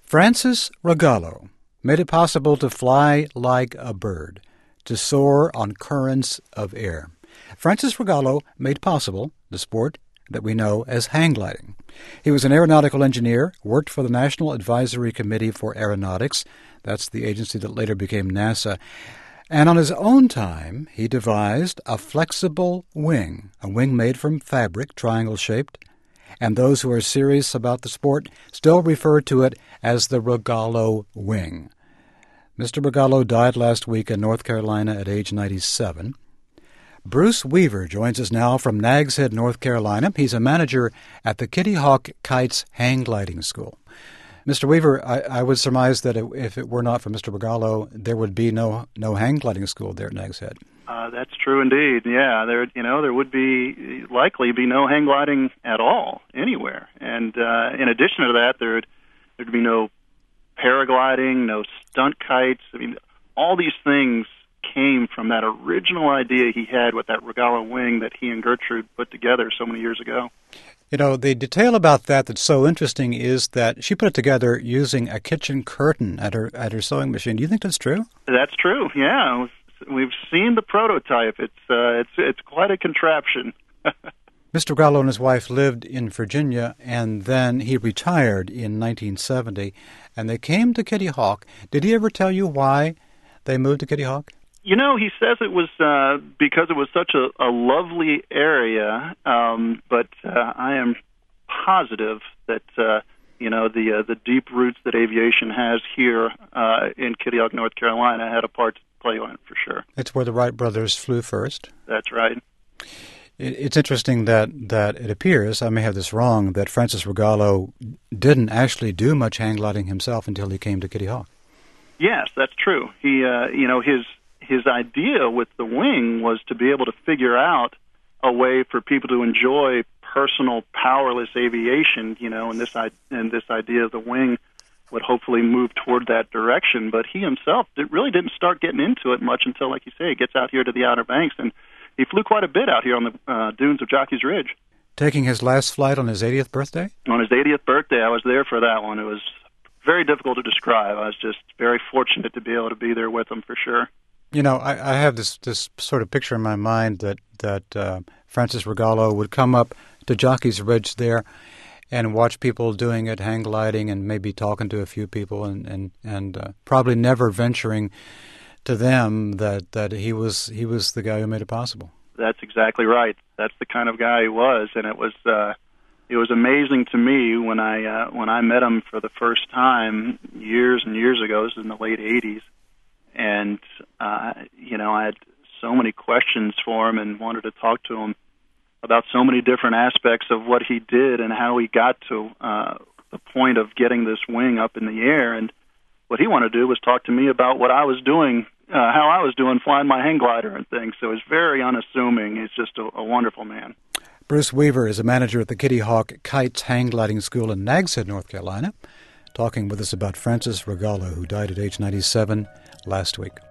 Francis Rogallo made it possible to fly like a bird, to soar on currents of air. Francis Rogallo made possible the sport that we know as hang gliding. He was an aeronautical engineer, worked for the National Advisory Committee for Aeronautics. That's the agency that later became NASA. And on his own time, he devised a flexible wing, a wing made from fabric, triangle-shaped, and those who are serious about the sport still refer to it as the Rogallo wing. Mr. Rogallo died last week in North Carolina at age 97. Bruce Weaver joins us now from Nags Head, North Carolina. He's a manager at the Kitty Hawk Kites Hang Gliding School. Mr. Weaver, I would surmise that if it were not for Mr. Rogallo, there would be no hang gliding school there at Nags Head. That's true indeed. Yeah, there would likely be no hang gliding at all anywhere. And in addition to that, there'd be no paragliding, no stunt kites. I mean, all these things came from that original idea he had with that Rogallo wing that he and Gertrude put together so many years ago. You know, the detail about that's so interesting is that she put it together using a kitchen curtain at her sewing machine. Do you think that's true? That's true. Yeah, we've seen the prototype. It's quite a contraption. Mr. Rogallo and his wife lived in Virginia, and then he retired in 1970, and they came to Kitty Hawk. Did he ever tell you why they moved to Kitty Hawk? You know, he says it was because it was such a lovely area, but I am positive that, the deep roots that aviation has here in Kitty Hawk, North Carolina, had a part to play on it for sure. It's where the Wright brothers flew first. That's right. It's interesting that it appears, I may have this wrong, that Francis Rogallo didn't actually do much hang gliding himself until he came to Kitty Hawk. Yes, that's true. He, his idea with the wing was to be able to figure out a way for people to enjoy personal powerless aviation, and this idea of the wing would hopefully move toward that direction. But he himself really didn't start getting into it much until, like you say, he gets out here to the Outer Banks, and he flew quite a bit out here on the dunes of Jockey's Ridge. Taking his last flight on his 80th birthday? On his 80th birthday, I was there for that one. It was very difficult to describe. I was just very fortunate to be able to be there with him for sure. You know, I have this sort of picture in my mind that Francis Rogallo would come up to Jockey's Ridge there and watch people doing it, hang gliding, and maybe talking to a few people, and probably never venturing to them that he was the guy who made it possible. That's exactly right. That's the kind of guy he was, and it was amazing to me when I met him for the first time years and years ago. This was in the late '80s. And, I had so many questions for him and wanted to talk to him about so many different aspects of what he did and how he got to the point of getting this wing up in the air. And what he wanted to do was talk to me about what I was doing, how I was doing flying my hang glider and things. So he's very unassuming. He's just a wonderful man. Bruce Weaver is a manager at the Kitty Hawk Kites Hang Gliding School in Nags Head, North Carolina, talking with us about Francis Rogallo, who died at age 97 last week.